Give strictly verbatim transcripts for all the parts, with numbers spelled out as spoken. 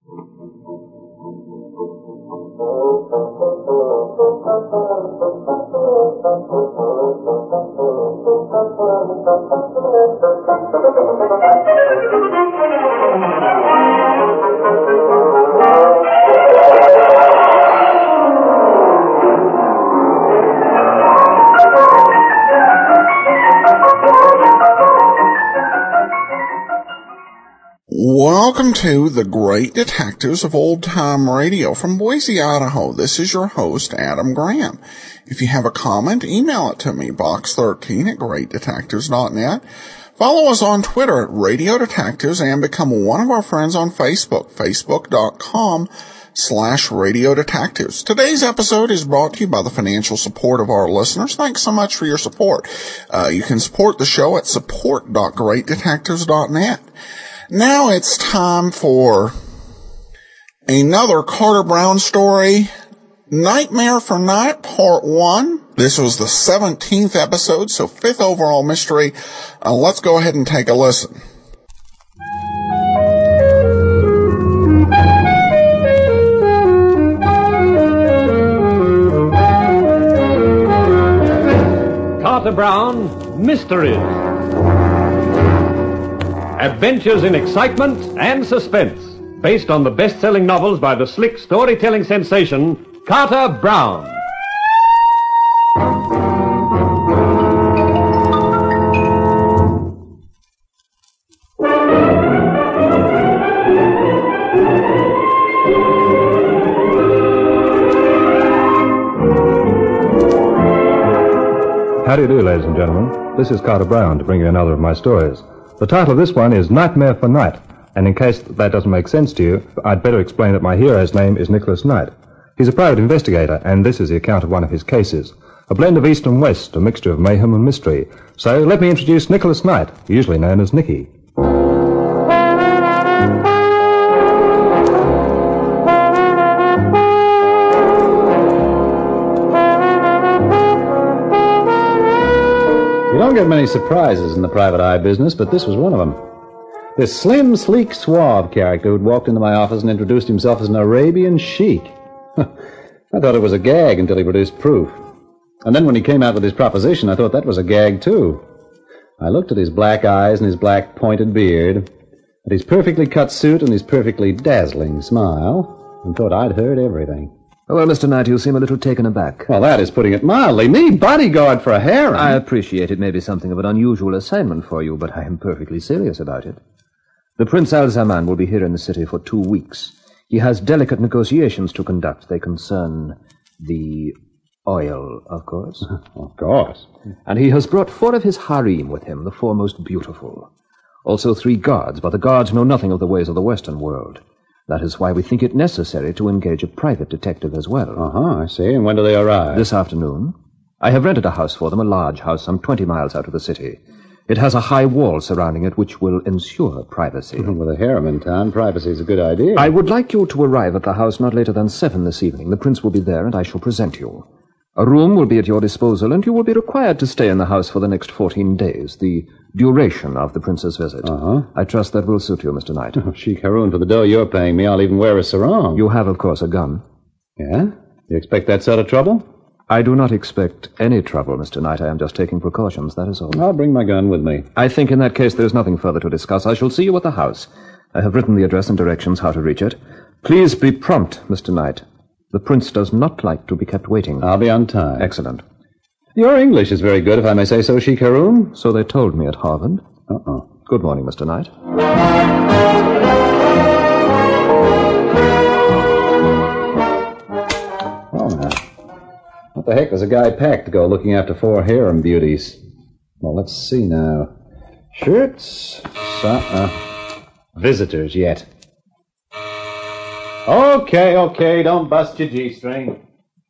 Welcome to The Great Detectives of Old Time Radio from Boise, Idaho. This is your host, Adam Graham. If you have a comment, email it to me, box thirteen at great detectives dot net. Follow us on Twitter at Radio Detectives and become one of our friends on Facebook, facebook.com slash Radio Detectives. Today's episode is brought to you by the financial support of our listeners. Thanks so much for your support. Uh, you can support the show at support dot great detectives dot net. Now it's time for another Carter Brown story, Nightmare for Night, Part one. This was the seventeenth episode, so fifth overall mystery. Uh, let's go ahead and take a listen. Carter Brown, Mysteries. Adventures in excitement and suspense, based on the best-selling novels by the slick storytelling sensation, Carter Brown. How do you do, ladies and gentlemen? This is Carter Brown to bring you another of my stories. The title of this one is Nightmare for Night, and in case that doesn't make sense to you, I'd better explain that my hero's name is Nicholas Knight. He's a private investigator, and this is the account of one of his cases. A blend of East and West, a mixture of mayhem and mystery. So let me introduce Nicholas Knight, usually known as Nicky. You don't get many surprises in the private eye business, but this was one of them. This slim, sleek, suave character who'd walked into my office and introduced himself as an Arabian sheik. I thought it was a gag until he produced proof. And then when he came out with his proposition, I thought that was a gag, too. I looked at his black eyes and his black pointed beard, at his perfectly cut suit and his perfectly dazzling smile, and thought I'd heard everything. Well, Mister Knight, you seem a little taken aback. Well, that is putting it mildly. Me, bodyguard for a harem. I appreciate it may be something of an unusual assignment for you, but I am perfectly serious about it. The Prince Al-Zaman will be here in the city for two weeks. He has delicate negotiations to conduct. They concern the oil, of course. Of course. And he has brought four of his harem with him, the four most beautiful. Also three guards, but the guards know nothing of the ways of the Western world. That is why we think it necessary to engage a private detective as well. Uh-huh, I see. And when do they arrive? This afternoon. I have rented a house for them, a large house some twenty miles out of the city. It has a high wall surrounding it which will ensure privacy. With a harem in town, privacy is a good idea. I would like you to arrive at the house not later than seven this evening. The prince will be there, and I shall present you. A room will be at your disposal, and you will be required to stay in the house for the next fourteen days, the duration of the prince's visit. Uh-huh. I trust that will suit you, Mister Knight. Oh, Sheik Haroun, for the dough you're paying me, I'll even wear a sarong. You have, of course, a gun. Yeah? You expect that sort of trouble? I do not expect any trouble, Mister Knight. I am just taking precautions, that is all. I'll bring my gun with me. I think in that case there is nothing further to discuss. I shall see you at the house. I have written the address and directions how to reach it. Please be prompt, Mister Knight. The prince does not like to be kept waiting. I'll be on time. Excellent. Your English is very good, if I may say so, Sheik Haroun. So they told me at Harvard. Uh-oh. Good morning, Mister Knight. Oh, now. What the heck does a guy pack to go looking after four harem beauties? Well, let's see now. Shirts. Uh-uh. Visitors yet. Okay, okay, don't bust your G-string.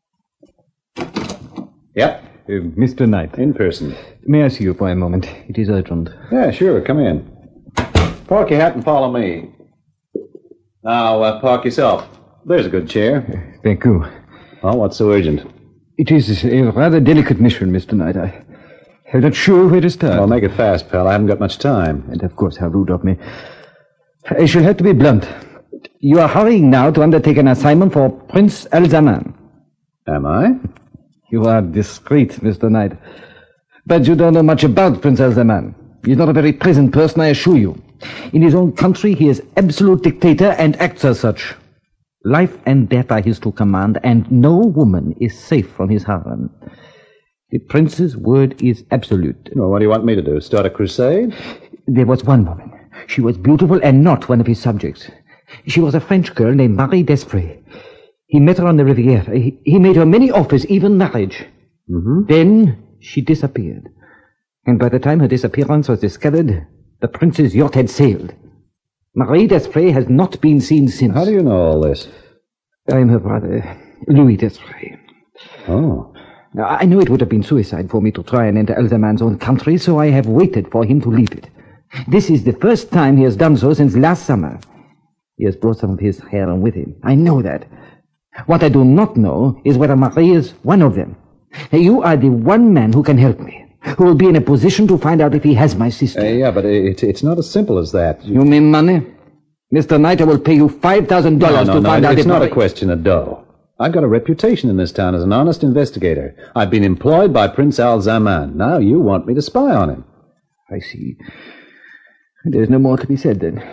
Yep. Uh, Mister Knight. In person. May I see you for a moment? It is urgent. Yeah, sure. Come in. Park your hat and follow me. Now, uh, park yourself. There's a good chair. Thank you. Well, what's so urgent? It is a rather delicate mission, Mister Knight. I am not sure where to start. Well, make it fast, pal. I haven't got much time. And, of course, how rude of me. I shall have to be blunt. You are hurrying now to undertake an assignment for Prince Al-Zaman. Am I? You are discreet, Mister Knight. But you don't know much about Prince Al-Zaman. He's not a very pleasant person, I assure you. In his own country, he is absolute dictator and acts as such. Life and death are his to command, and no woman is safe from his harem. The prince's word is absolute. Well, what do you want me to do? Start a crusade? There was one woman. She was beautiful and not one of his subjects. She was a French girl named Marie Desprez. He met her on the Riviera. He, he made her many offers, even marriage. Mm-hmm. Then she disappeared. And by the time her disappearance was discovered, the prince's yacht had sailed. Marie Desprez has not been seen since. How do you know all this? I am her brother, Louis Desprez. Oh. Now, I knew it would have been suicide for me to try and enter Al-Zaman's own country, so I have waited for him to leave it. This is the first time he has done so since last summer. He has brought some of his harem with him. I know that. What I do not know is whether Marie is one of them. You are the one man who can help me, who will be in a position to find out if he has my sister. Uh, yeah, but it, it's not as simple as that. You mean money? Mister Knight, I will pay you five thousand dollars no, no, to no, find it, out it's if... It's not Marie... a question of dough. I've got a reputation in this town as an honest investigator. I've been employed by Prince Al-Zaman. Now you want me to spy on him. I see. There's no more to be said, then.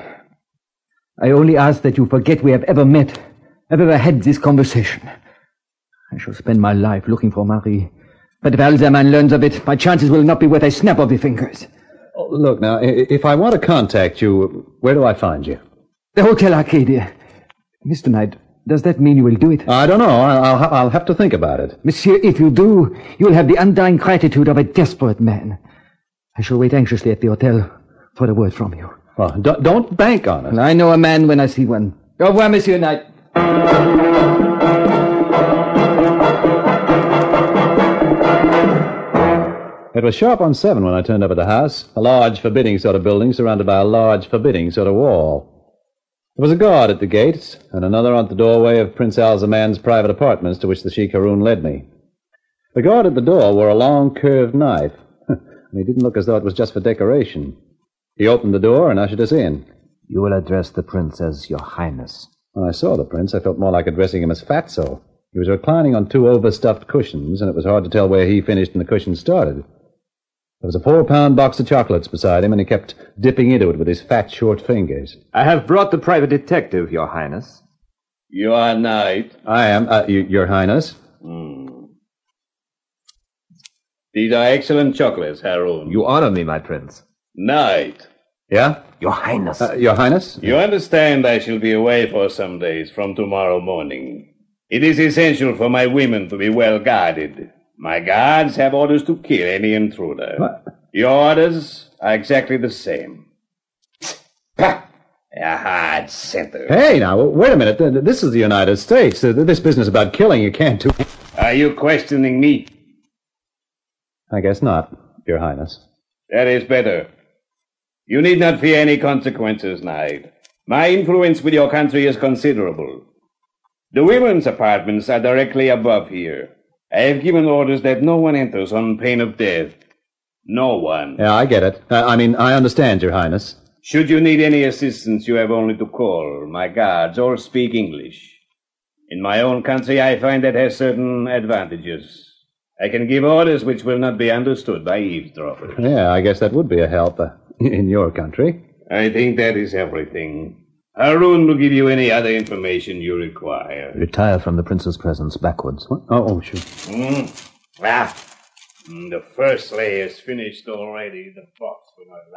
I only ask that you forget we have ever met, have ever had this conversation. I shall spend my life looking for Marie. But if Al-Zaman learns of it, my chances will not be worth a snap of the fingers. Oh, look, now, if I want to contact you, where do I find you? The Hotel Arcadia. Mister Knight, does that mean you will do it? I don't know. I'll, I'll, I'll have to think about it. Monsieur, if you do, you will have the undying gratitude of a desperate man. I shall wait anxiously at the hotel for a word from you. Well, don't, don't bank on it. I know a man when I see one. Au revoir, Monsieur Knight. It was sharp on seven when I turned up at the house, a large, forbidding sort of building surrounded by a large, forbidding sort of wall. There was a guard at the gates, and another at the doorway of Prince Al-Zaman's private apartments to which the Sheikh Haroun led me. The guard at the door wore a long, curved knife, and he didn't look as though it was just for decoration. He opened the door and ushered us in. You will address the prince as Your Highness. When I saw the prince, I felt more like addressing him as Fatso. He was reclining on two overstuffed cushions, and it was hard to tell where he finished and the cushion started. There was a four-pound box of chocolates beside him, and he kept dipping into it with his fat, short fingers. I have brought the private detective, Your Highness. You are Knight? I am, uh, y- Your Highness. Mm. These are excellent chocolates, Haroun. You honor me, my prince. Knight. Yeah? Your Highness. Uh, Your Highness? You understand I shall be away for some days from tomorrow morning. It is essential for my women to be well guarded. My guards have orders to kill any intruder. What? Your orders are exactly the same. Pah! A hard center. Hey, now, wait a minute. This is the United States. This business about killing you can't do... Are you questioning me? I guess not, Your Highness. That is better. You need not fear any consequences, Knight. My influence with your country is considerable. The women's apartments are directly above here. I have given orders that no one enters on pain of death. No one. Yeah, I get it. Uh, I mean, I understand, Your Highness. Should you need any assistance, you have only to call my guards or speak English. In my own country, I find that has certain advantages. I can give orders which will not be understood by eavesdroppers. Yeah, I guess that would be a help uh, in your country. I think that is everything. Haroun will give you any other information you require. Retire from the prince's presence backwards. What? Oh, oh, sure. Mm. Ah, mm, the first layer is finished already. The box will not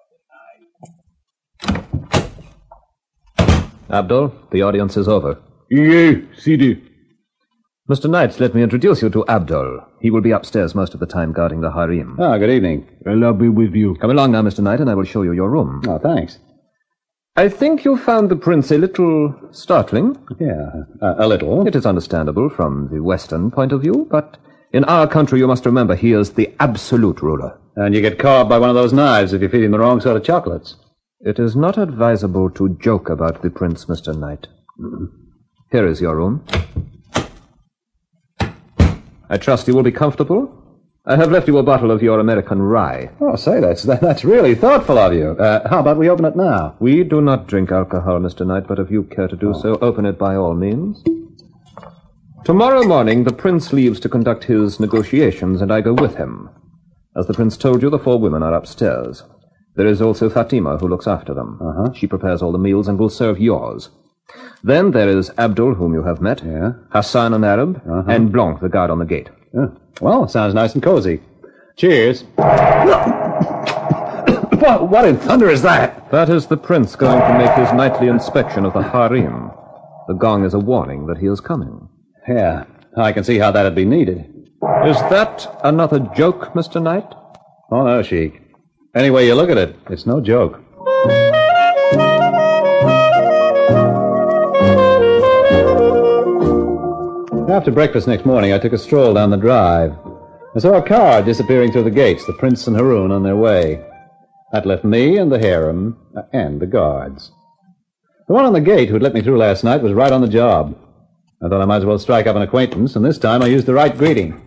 last out the night. Abdul, the audience is over. Yeah, Sidi. Mister Knight, let me introduce you to Abdul. He will be upstairs most of the time guarding the harem. Ah, good evening. I'll be with you. Come along now, Mister Knight, and I will show you your room. Oh, thanks. I think you found the prince a little startling. Yeah, uh, a little. It is understandable from the Western point of view, but in our country you must remember he is the absolute ruler. And you get carved by one of those knives if you feed him the wrong sort of chocolates. It is not advisable to joke about the prince, Mister Knight. Here is your room. I trust you will be comfortable. I have left you a bottle of your American rye. Oh, say, that's that, that's really thoughtful of you. Uh, how about we open it now? We do not drink alcohol, Mister Knight, but if you care to do oh. so, open it by all means. Tomorrow morning, the prince leaves to conduct his negotiations, and I go with him. As the prince told you, the four women are upstairs. There is also Fatima, who looks after them. Uh-huh. She prepares all the meals and will serve yours. Then there is Abdul, whom you have met, yeah. Hassan, an Arab, uh-huh. and Blanc, the guard on the gate. Yeah. Well, sounds nice and cozy. Cheers. what, what in thunder is that? That is the prince going to make his nightly inspection of the harem. The gong is a warning that he is coming. Yeah, I can see how that'd be needed. Is that another joke, Mister Knight? Oh, no, Sheik. Any way you look at it, it's no joke. After breakfast next morning, I took a stroll down the drive. I saw a car disappearing through the gates, the prince and Haroun on their way. That left me and the harem and the guards. The one on the gate who'd let me through last night was right on the job. I thought I might as well strike up an acquaintance, and this time I used the right greeting.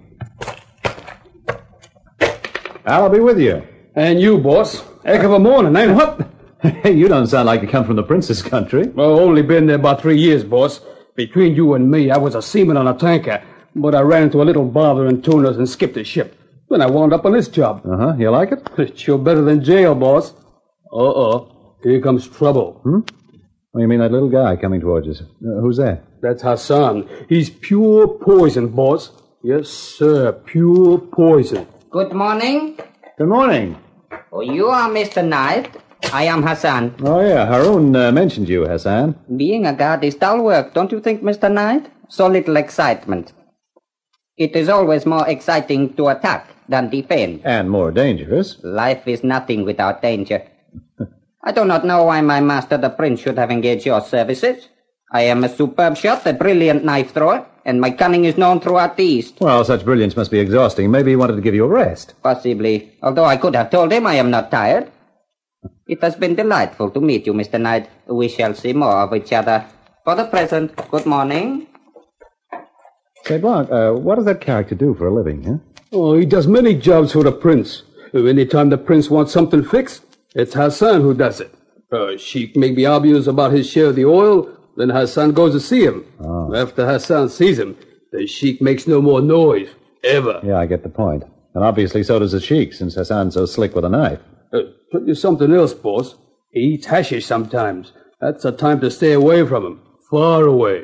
I'll be with you. And you, boss. Heck of a morning, ain't it? What? Hey, you don't sound like you come from the prince's country. Well, only been there about three years, boss. Between you and me, I was a seaman on a tanker, but I ran into a little bother in Tunis and skipped the ship. Then I wound up on this job. Uh-huh. You like it? It's sure better than jail, boss. Uh-oh. Here comes trouble. Hmm? Oh, you mean that little guy coming towards us? Uh, who's that? That's Hassan. He's pure poison, boss. Yes, sir. Pure poison. Good morning. Good morning. Oh, you are Mister Knight. I am Hassan. Oh, yeah. Haroun uh, mentioned you, Hassan. Being a guard is dull work, don't you think, Mister Knight? So little excitement. It is always more exciting to attack than defend. And more dangerous. Life is nothing without danger. I do not know why my master, the prince, should have engaged your services. I am a superb shot, a brilliant knife thrower, and my cunning is known throughout the East. Well, such brilliance must be exhausting. Maybe he wanted to give you a rest. Possibly, although I could have told him I am not tired. It has been delightful to meet you, Mister Knight. We shall see more of each other. For the present, good morning. Say, Blanc, uh, what does that character do for a living, huh? Oh, he does many jobs for the prince. Anytime the prince wants something fixed, it's Hassan who does it. Uh, Sheik may be obvious about his share of the oil, then Hassan goes to see him. Oh. After Hassan sees him, the Sheik makes no more noise, ever. Yeah, I get the point. And obviously so does the Sheik, since Hassan's so slick with a knife. Uh, tell you something else, boss. He eats hashish sometimes. That's a time to stay away from him. Far away.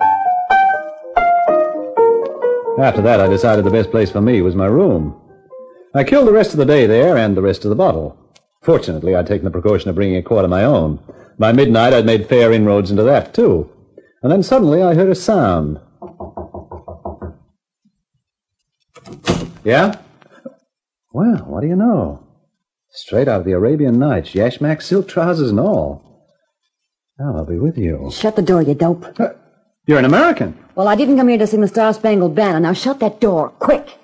After that, I decided the best place for me was my room. I killed the rest of the day there and the rest of the bottle. Fortunately, I'd taken the precaution of bringing a quart of my own. By midnight, I'd made fair inroads into that, too. And then suddenly I heard a sound. Yeah? Well, what do you know? Straight out of the Arabian Nights, yashmak, silk trousers and all. Now I'll be with you. Shut the door, you dope. Uh, you're an American. Well, I didn't come here to sing the Star-Spangled Banner. Now shut that door, quick.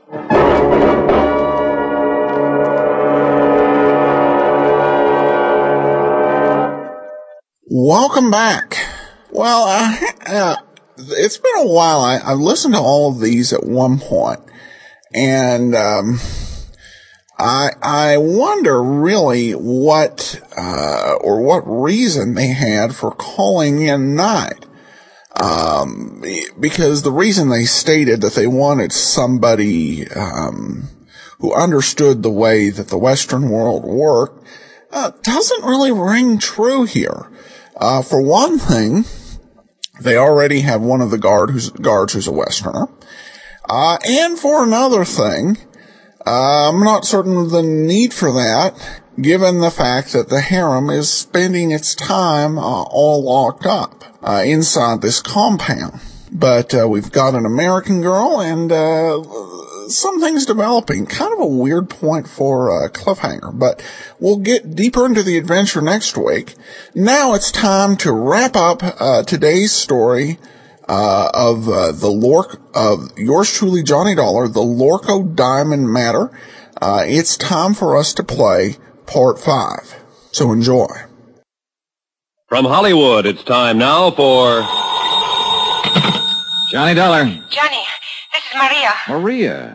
Welcome back. Well, I, uh, it's been a while. I, I've listened to all of these at one point, and um, I I wonder really what uh, or what reason they had for calling in Knight. Um, because the reason they stated that they wanted somebody um, who understood the way that the Western world worked uh, doesn't really ring true here. Uh, for one thing, they already have one of the guard who's, guards who's a Westerner. Uh, and for another thing, uh, I'm not certain of the need for that, given the fact that the harem is spending its time uh, all locked up uh, inside this compound. But uh, we've got an American girl, and uh, something's developing. Kind of a weird point for a cliffhanger, but we'll get deeper into the adventure next week. Now it's time to wrap up uh, today's story uh, of uh, the Lork of yours truly, Johnny Dollar, the Lorco Diamond Matter. Uh, it's time for us to play part five. So enjoy. From Hollywood, it's time now for Johnny Dollar. Johnny, this is Maria. Maria.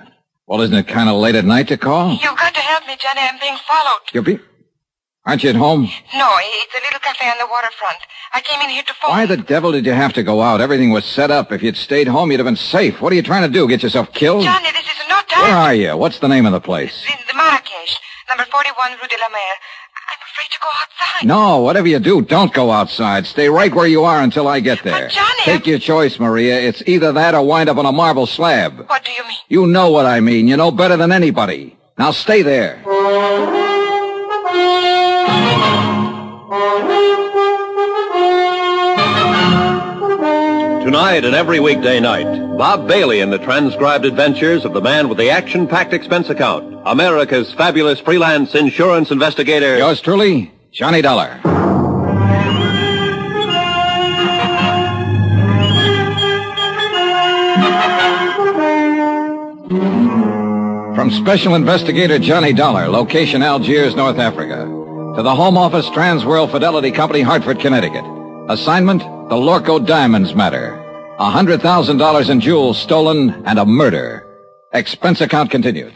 Well, isn't it kind of late at night to call? You've got to help me, Johnny. I'm being followed. You're be... Aren't you at home? No, it's a little cafe on the waterfront. I came in here to phone. Why the devil did you have to go out? Everything was set up. If you'd stayed home, you'd have been safe. What are you trying to do, get yourself killed? Johnny, this is no time. Where are you? What's the name of the place? In the Marrakesh, number forty-one Rue de la Mer. I'm afraid to go outside. No, whatever you do, don't go outside. Stay right where you are until I get there. But Johnny... Take your choice, Maria. It's either that or wind up on a marble slab. What do you mean? You know what I mean. You know better than anybody. Now stay there. Tonight and every weekday night, Bob Bailey in the transcribed adventures of the man with the action-packed expense account, America's fabulous freelance insurance investigator. Yours truly, Johnny Dollar. From Special Investigator Johnny Dollar, location Algiers, North Africa, to the Home Office Transworld Fidelity Company, Hartford, Connecticut. Assignment, the Lorco Diamonds matter. A hundred thousand dollars in jewels stolen and a murder. Expense account continued.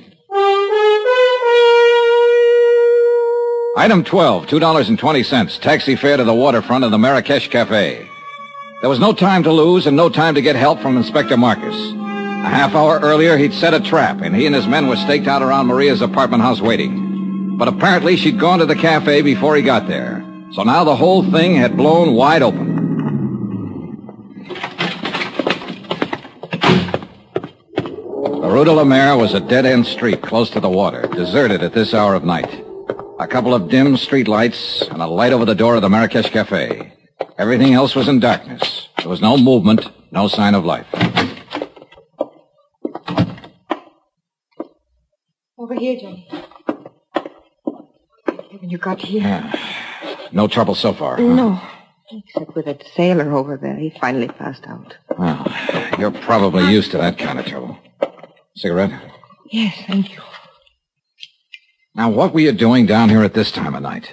Item twelve, two dollars and twenty cents. Taxi fare to the waterfront of the Marrakesh Cafe. There was no time to lose and no time to get help from Inspector Marcus. A half hour earlier, he'd set a trap, and he and his men were staked out around Maria's apartment house waiting. But apparently she'd gone to the cafe before he got there. So now the whole thing had blown wide open. The Rue de la Mer was a dead-end street close to the water, deserted at this hour of night. A couple of dim street lights and a light over the door of the Marrakesh Cafe. Everything else was in darkness. There was no movement, no sign of life. Over here, Johnny. When you got here. Yeah. No trouble so far. Huh? No. Except with that sailor over there. He finally passed out. Well, you're probably used to that kind of trouble. Cigarette? Yes, thank you. Now, what were you doing down here at this time of night?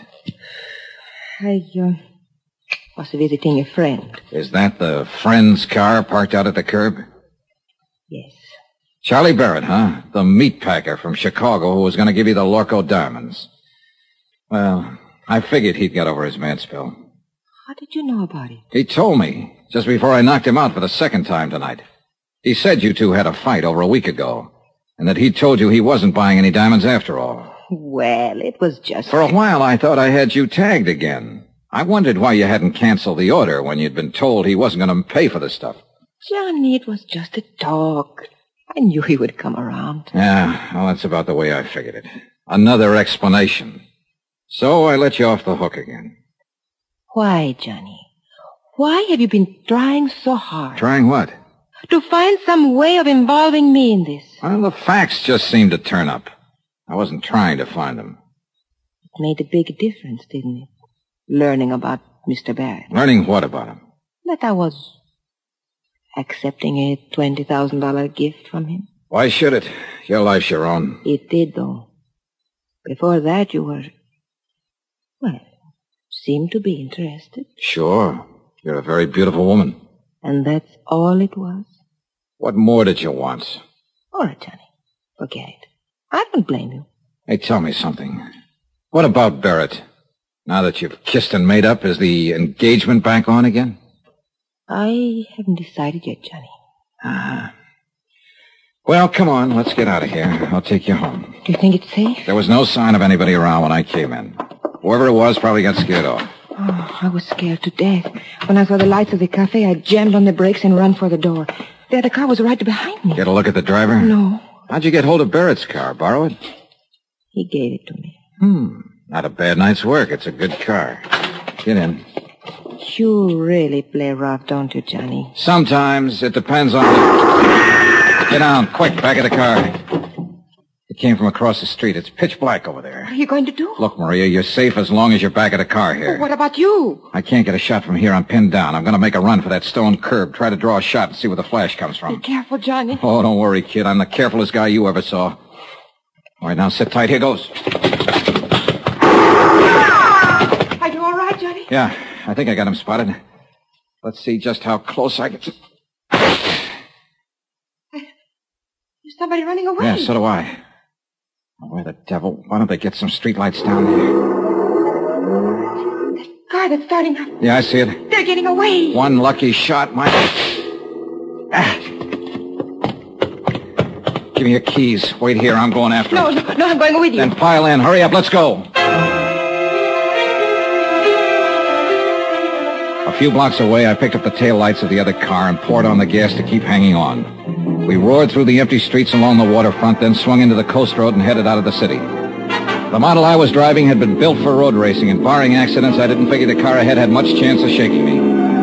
I uh, was visiting a friend. Is that the friend's car parked out at the curb? Yes. Charlie Barrett, huh? The meat packer from Chicago who was going to give you the Lorco diamonds. Well, I figured he'd got over his mad spell. How did you know about it? He told me just before I knocked him out for the second time tonight. He said you two had a fight over a week ago, and that he told you he wasn't buying any diamonds after all. Well, it was just... For a while, I thought I had you tagged again. I wondered why you hadn't canceled the order when you'd been told he wasn't going to pay for the stuff. Johnny, it was just a talk. I knew he would come around. Yeah, well, that's about the way I figured it. Another explanation. So I let you off the hook again. Why, Johnny? Why have you been trying so hard? Trying what? To find some way of involving me in this. Well, the facts just seemed to turn up. I wasn't trying to find them. It made a big difference, didn't it? Learning about Mister Barrett. Learning what about him? That I was accepting a twenty thousand dollars gift from him. Why should it? Your life's your own. It did, though. Before that, you were... Well, seemed to be interested. Sure. You're a very beautiful woman. And that's all it was? What more did you want? All right, Johnny. Forget it. I don't blame you. Hey, tell me something. What about Barrett? Now that you've kissed and made up, is the engagement back on again? I haven't decided yet, Johnny. Ah. Well, come on. Let's get out of here. I'll take you home. Do you think it's safe? There was no sign of anybody around when I came in. Whoever it was probably got scared off. Oh, I was scared to death. When I saw the lights of the cafe, I jammed on the brakes and ran for the door. The other car was right behind me. Get a look at the driver? No. How'd you get hold of Barrett's car? Borrow it? He gave it to me. Hmm. Not a bad night's work. It's a good car. Get in. You really play rough, don't you, Johnny? Sometimes. It depends on the... Get down, quick, back of the car. It came from across the street. It's pitch black over there. What are you going to do? Look, Maria, you're safe as long as you're back of the car here. Well, what about you? I can't get a shot from here. I'm pinned down. I'm going to make a run for that stone curb. Try to draw a shot and see where the flash comes from. Be careful, Johnny. Oh, don't worry, kid. I'm the carefulest guy you ever saw. All right, now sit tight. Here goes. Are you all right, Johnny? Yeah, I think I got him spotted. Let's see just how close I can... There's somebody somebody running away. Yeah, so do I. Where the devil? Why don't they get some streetlights down there? That car that's starting up. Yeah, I see it. They're getting away. One lucky shot might... Ah. Give me your keys. Wait here. I'm going after No, it. no, no, I'm going with you. Then pile in. Hurry up. Let's go. A few blocks away, I picked up the taillights of the other car and poured on the gas to keep hanging on. We roared through the empty streets along the waterfront, then swung into the coast road and headed out of the city. The model I was driving had been built for road racing, and barring accidents, I didn't figure the car ahead had much chance of shaking me.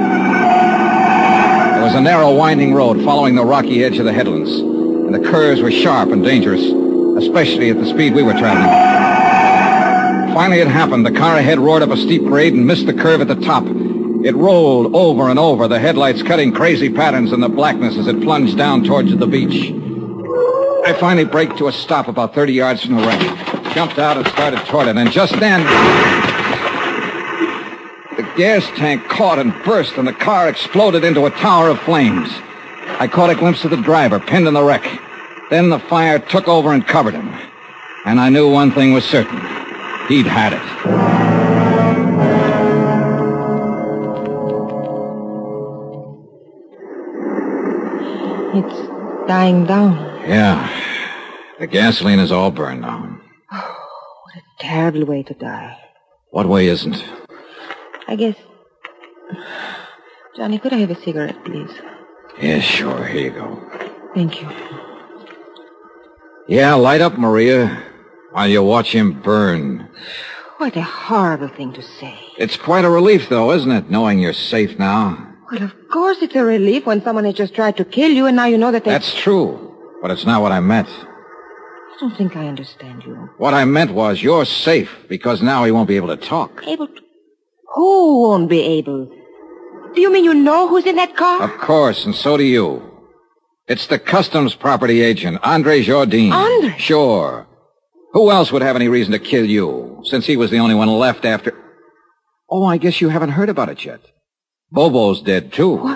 There was a narrow, winding road following the rocky edge of the headlands, and the curves were sharp and dangerous, especially at the speed we were traveling. Finally, it happened. The car ahead roared up a steep grade and missed the curve at the top. It rolled over and over, the headlights cutting crazy patterns in the blackness as it plunged down towards the beach. I finally braked to a stop about thirty yards from the wreck, jumped out and started toward it, and just then... the gas tank caught and burst, and the car exploded into a tower of flames. I caught a glimpse of the driver, pinned in the wreck. Then the fire took over and covered him. And I knew one thing was certain. He'd had it. It's dying down. Yeah. The gasoline is all burned down. Oh, what a terrible way to die. What way isn't? I guess... Johnny, could I have a cigarette, please? Yeah, sure. Here you go. Thank you. Yeah, light up, Maria, while you watch him burn. What a horrible thing to say. It's quite a relief, though, isn't it, knowing you're safe now? Well, of course it's a relief when someone has just tried to kill you and now you know that they... That's true, but it's not what I meant. I don't think I understand you. What I meant was you're safe because now he won't be able to talk. Able to... Who won't be able? Do you mean you know who's in that car? Of course, and so do you. It's the customs property agent, Andre Jardine. Andre? Sure. Who else would have any reason to kill you, since he was the only one left after... Oh, I guess you haven't heard about it yet. Bobo's dead, too. What?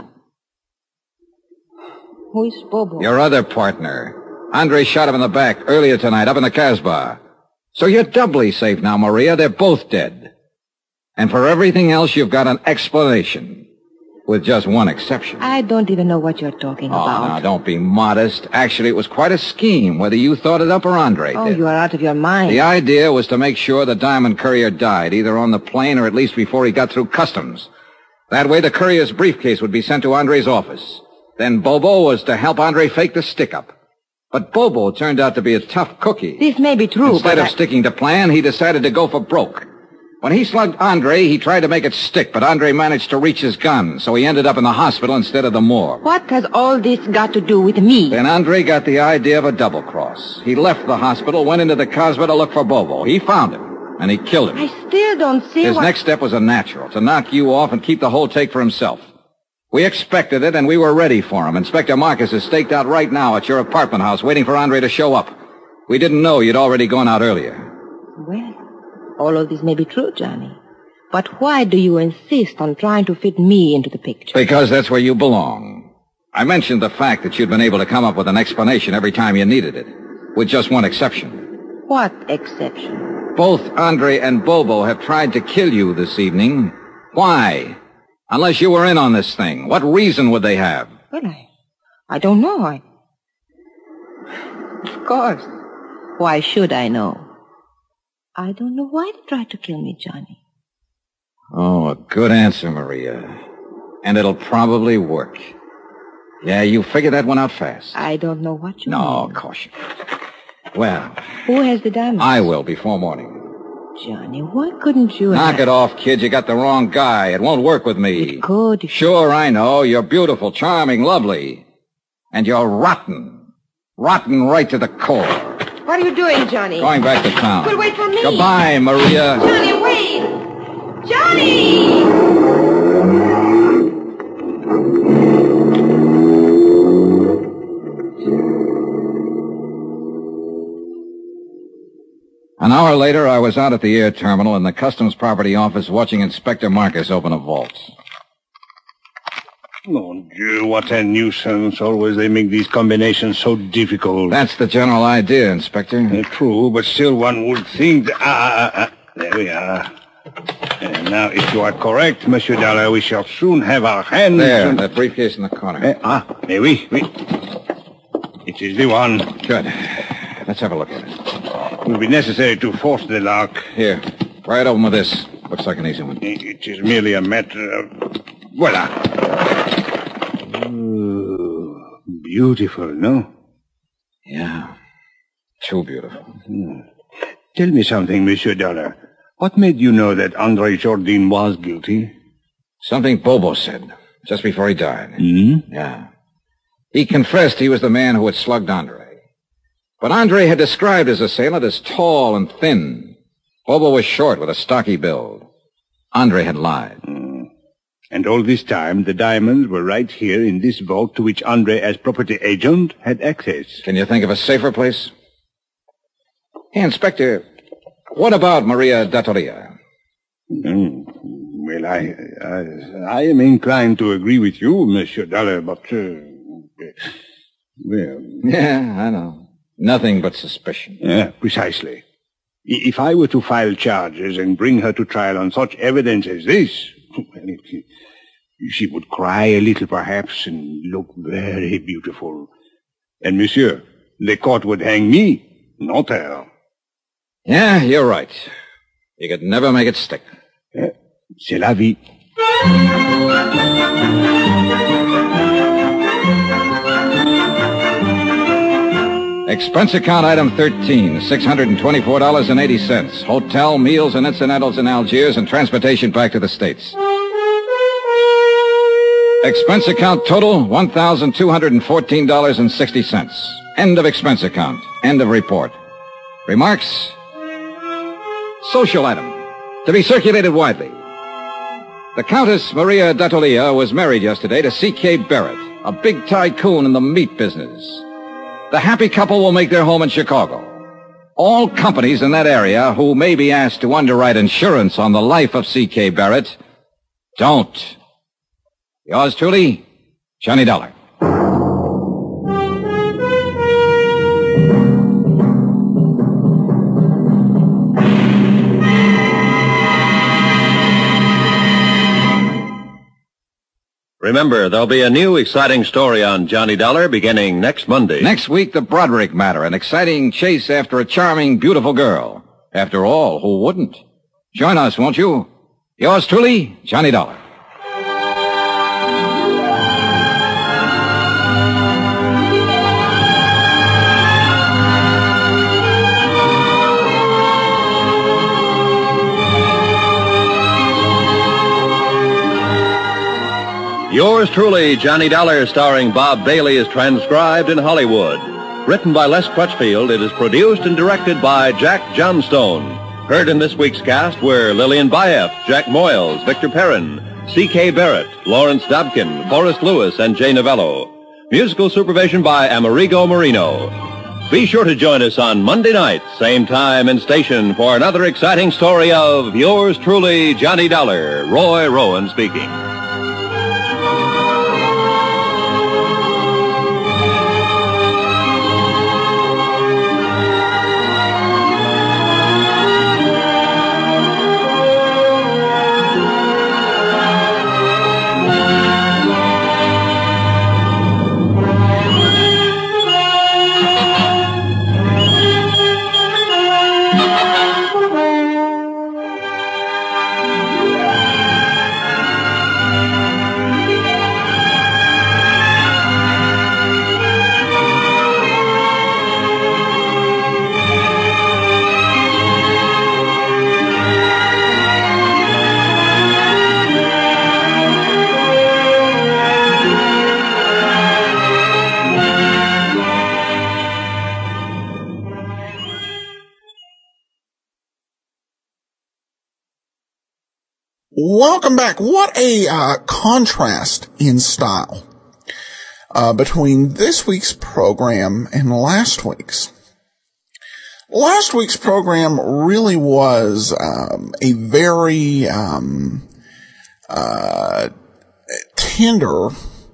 Who is Bobo? Your other partner. Andre shot him in the back earlier tonight up in the Casbah. So you're doubly safe now, Maria. They're both dead. And for everything else, you've got an explanation. With just one exception. I don't even know what you're talking oh, about. Oh, now, don't be modest. Actually, it was quite a scheme, whether you thought it up or Andre oh, did. Oh, you are out of your mind. The idea was to make sure the diamond courier died, either on the plane or at least before he got through customs. That way, the courier's briefcase would be sent to Andre's office. Then Bobo was to help Andre fake the stick-up. But Bobo turned out to be a tough cookie. This may be true, Instead but of I... sticking to plan, he decided to go for broke. When he slugged Andre, he tried to make it stick, but Andre managed to reach his gun, so he ended up in the hospital instead of the morgue. What has all this got to do with me? Then Andre got the idea of a double cross. He left the hospital, went into the Casbah to look for Bobo. He found him, and he killed him. I still don't see His what... next step was a natural, to knock you off and keep the whole take for himself. We expected it, and we were ready for him. Inspector Marcus is staked out right now at your apartment house, waiting for Andre to show up. We didn't know you'd already gone out earlier. Well, all of this may be true, Johnny. But why do you insist on trying to fit me into the picture? Because that's where you belong. I mentioned the fact that you'd been able to come up with an explanation every time you needed it, with just one exception. What exception? Both Andre and Bobo have tried to kill you this evening. Why? Unless you were in on this thing. What reason would they have? Well, I, I don't know. I... Of course. Why should I know? I don't know why they tried to kill me, Johnny. Oh, a good answer, Maria. And it'll probably work. Yeah, you figured that one out fast. I don't know what you no, mean. No, caution. Well... Who has the diamonds? I will before morning. Johnny, why couldn't you... Knock have... it off, kid. You got the wrong guy. It won't work with me. It could. Sure, I know. You're beautiful, charming, lovely. And you're rotten. Rotten right to the core. What are you doing, Johnny? Going back to town. But wait for me. Goodbye, Maria. Johnny, wait! Johnny! An hour later, I was out at the air terminal in the customs property office watching Inspector Marcus open a vault. Mon Dieu, what a nuisance. Always they make these combinations so difficult. That's the general idea, Inspector. Uh, true, but still one would think... That, ah, ah, ah, there we are. And now, if you are correct, Monsieur Dollar, we shall soon have our hands... There, on... that briefcase in the corner. Eh, ah, mais oui, oui. It is the one. Good. Let's have a look at it. It will be necessary to force the lock. Here, pry it open with this. Looks like an easy one. It is merely a matter of... Voila. Oh, beautiful, no? Yeah. Too beautiful. Hmm. Tell me something, Monsieur Dollar. What made you know that Andre Jourdain was guilty? Something Bobo said, just before he died. Hmm? Yeah. He confessed he was the man who had slugged Andre. But Andre had described his assailant as tall and thin. Bobo was short with a stocky build. Andre had lied. Hmm. And all this time, the diamonds were right here in this vault to which Andre, as property agent, had access. Can you think of a safer place? Hey, Inspector, what about Maria Datoria? Mm. Well, I, I I am inclined to agree with you, Monsieur Dollar, but, uh, well... Yeah, I know. Nothing but suspicion. Yeah, precisely. If I were to file charges and bring her to trial on such evidence as this, well, it, she would cry a little, perhaps, and look very beautiful. And, monsieur, the court would hang me, not her. Yeah, you're right. You could never make it stick. Eh, c'est la vie. Expense account item thirteen, six hundred twenty-four dollars and eighty cents. Hotel, meals, and incidentals in Algiers and transportation back to the States. Expense account total, one thousand two hundred fourteen dollars and sixty cents. End of expense account. End of report. Remarks? Social item. To be circulated widely. The Countess Maria Datolia was married yesterday to C K Barrett, a big tycoon in the meat business. The happy couple will make their home in Chicago. All companies in that area who may be asked to underwrite insurance on the life of C K Barrett, don't. Yours truly, Johnny Dollar. Remember, there'll be a new exciting story on Johnny Dollar beginning next Monday. Next week, the Broderick matter, an exciting chase after a charming, beautiful girl. After all, who wouldn't? Join us, won't you? Yours truly, Johnny Dollar. Yours truly, Johnny Dollar, starring Bob Bailey, is transcribed in Hollywood. Written by Les Crutchfield, it is produced and directed by Jack Johnstone. Heard in this week's cast were Lillian Bayef, Jack Moyles, Victor Perrin, C K Barrett, Lawrence Dobkin, Forrest Lewis, and Jay Novello. Musical supervision by Amerigo Marino. Be sure to join us on Monday night, same time and station, for another exciting story of yours truly, Johnny Dollar. Roy Rowan speaking. Welcome back. What a uh, contrast in style uh, between this week's program and last week's. Last week's program really was um, a very um, uh, tender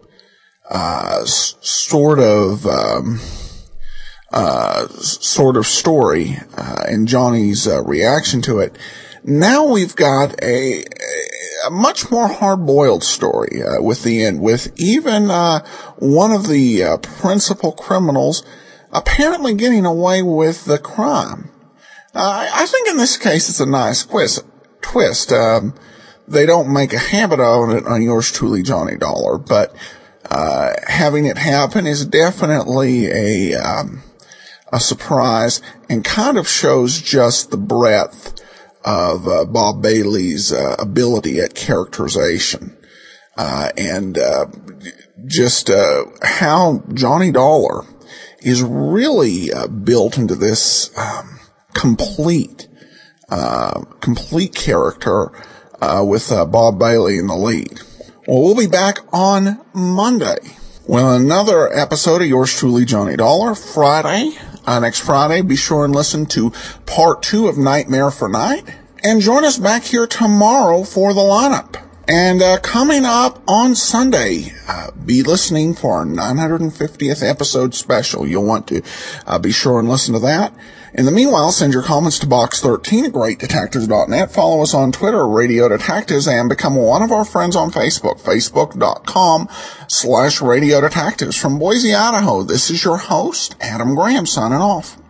uh, s- sort of, um, uh, s- sort of story, uh, and Johnny's, uh, reaction to it. Now we've got a, a much more hard-boiled story, uh, with the end, with even, uh, one of the, uh, principal criminals apparently getting away with the crime. Uh, I think in this case it's a nice twist. twist. Um, they don't make a habit of it on yours truly, Johnny Dollar, but uh, having it happen is definitely a um, a surprise and kind of shows just the breadth of uh, Bob Bailey's uh, ability at characterization uh, and uh, just uh, how Johnny Dollar is really uh, built into this um, complete, uh, complete character, uh, with, uh, Bob Bailey in the lead. Well, we'll be back on Monday with another episode of yours truly, Johnny Dollar. Friday, uh, next Friday, be sure and listen to part two of Nightmare for Night. And join us back here tomorrow for the lineup. And, uh, coming up on Sunday, uh, be listening for our nine hundred fiftieth episode special. You'll want to, uh, be sure and listen to that. In the meanwhile, send your comments to box thirteen at great detectives dot net. Follow us on Twitter, Radio Detectives, and become one of our friends on Facebook, facebook.com slash Radio Detectives. From Boise, Idaho, this is your host, Adam Graham, signing off.